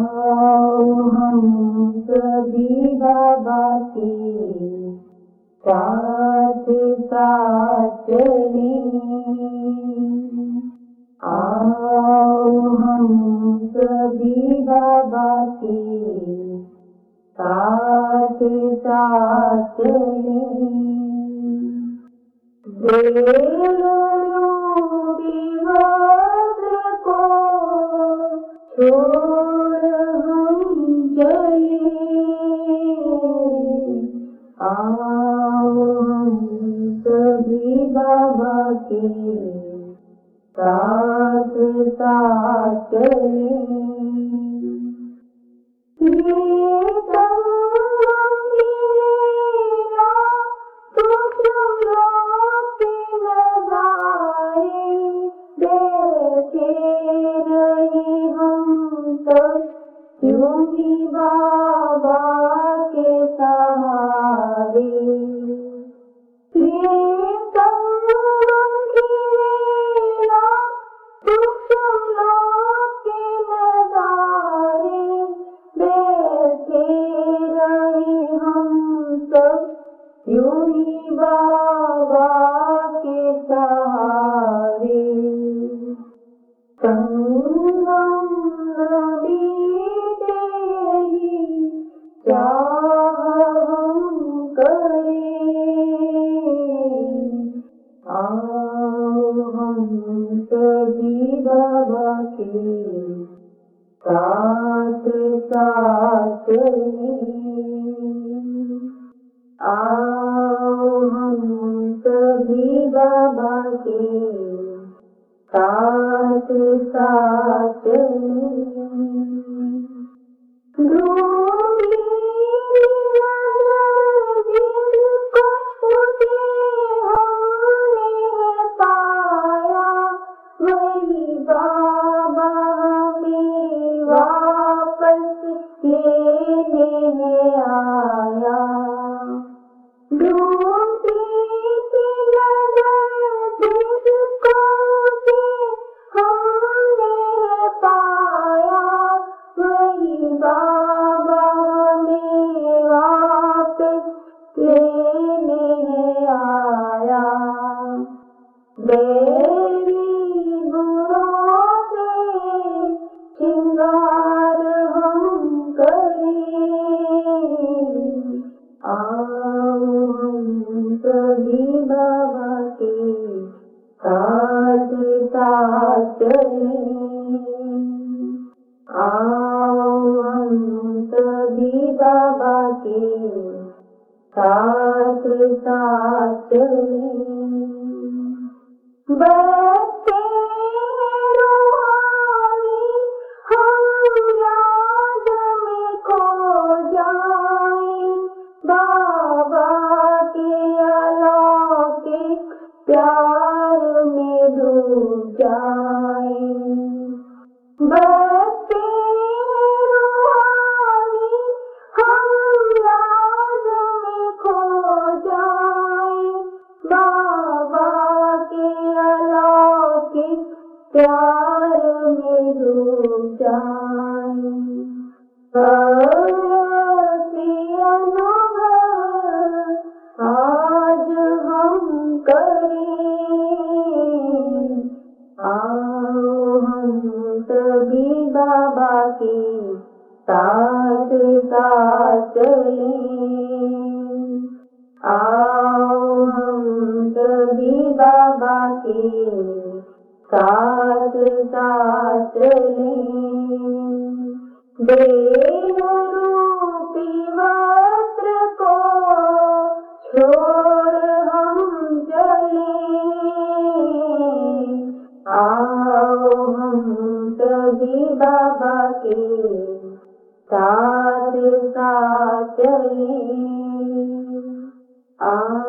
आओ हम सभी बाबा के साथ साथ चलें। आओ हम सभी बाबा के साथ साथ चलें। छोड़ हम चले। आओ हम सभी बाबा के साथ साथ चले। योगी बाबा के सहारे योगी बाबा के सहारे। संगम नबी तेरी चाह हम करें। आओ हम सभी बाबा के साथ साथ चलें। आओ हम सभी बाबा के साथ साथ चलें। वही बाबा में वापस लेने आया। बाबा में वापस लेने आया। बेरी गुणों से श्रृंगार हम करें। आओ हम सभी बाबा के साथ साथ चलें। आओ हम सभी बाबा के साथ साथ चलें। बरसते रूहानी हम याद में खो जाएं। बाबा के अलौकिक प्यार में डूब जाएं। बरसते रूहानी हम याद में खो जाएं। बाबा के अलौकिक प्यार में डूब जाएं। ऐसे अनुभव आज हम करें। आओ हम सभी बाबा के साथ साथ चलें। आओ हम सभी बाबा के साथ साथ चलें। देह रूपी वस्त्र को छोड़ हम चलें। आओ हम सभी बाबा के साथ साथ चलें।